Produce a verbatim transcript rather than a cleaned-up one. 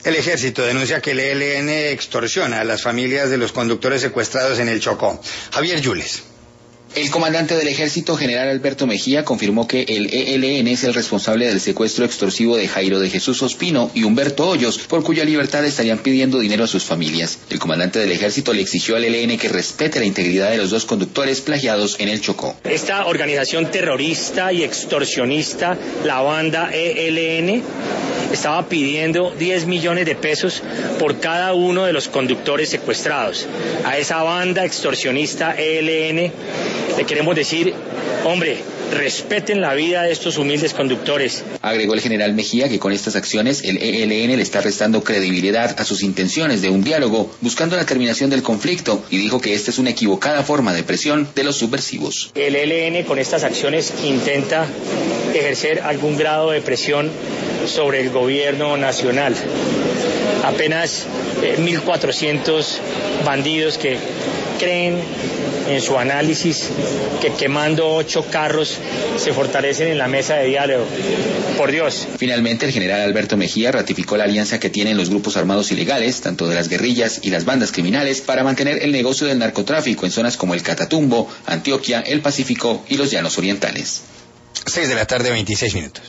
El ejército denuncia que el E L N extorsiona a las familias de los conductores secuestrados en el Chocó. Javier Yules. El comandante del ejército, general Alberto Mejía, confirmó que el E L N es el responsable del secuestro extorsivo de Jairo de Jesús Ospino y Humberto Hoyos, por cuya libertad estarían pidiendo dinero a sus familias. El comandante del ejército le exigió al E L N que respete la integridad de los dos conductores plagiados en el Chocó. Esta organización terrorista y extorsionista, la banda E L N, estaba pidiendo diez millones de pesos por cada uno de los conductores secuestrados. A esa banda extorsionista E L N le queremos decir, hombre, respeten la vida de estos humildes conductores. Agregó el general Mejía que con estas acciones el E L N le está restando credibilidad a sus intenciones de un diálogo, buscando la terminación del conflicto, y dijo que esta es una equivocada forma de presión de los subversivos. El E L N con estas acciones intenta ejercer algún grado de presión sobre el gobierno nacional. Apenas eh, mil cuatrocientos bandidos que creen en su análisis que quemando ocho carros se fortalecen en la mesa de diálogo. Por Dios. Finalmente, el general Alberto Mejía ratificó la alianza que tienen los grupos armados ilegales, tanto de las guerrillas y las bandas criminales, para mantener el negocio del narcotráfico en zonas como el Catatumbo, Antioquia, el Pacífico y los Llanos Orientales. seis de la tarde, veintiséis minutos.